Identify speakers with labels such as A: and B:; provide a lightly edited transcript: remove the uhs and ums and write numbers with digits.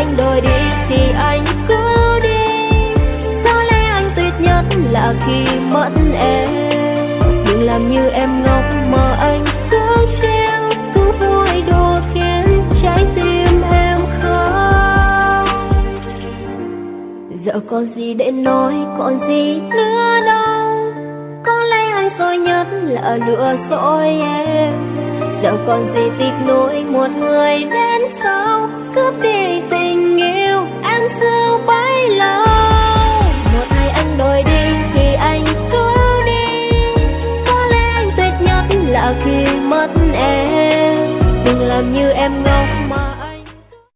A: anh đổi đi thì anh cứ đi. Có lẽ anh tuyệt nhất là khi mất em. Đừng làm như em ngốc mà anh cứ treo, cứ vui đùa khiến trái tim em khóc. Giờ còn gì để nói, còn gì nữa đâu. Có lẽ anh dối nhất là lừa dối em. Giờ còn gì tiếc nuối một người đến sau, cướp đi tình yêu em xưa.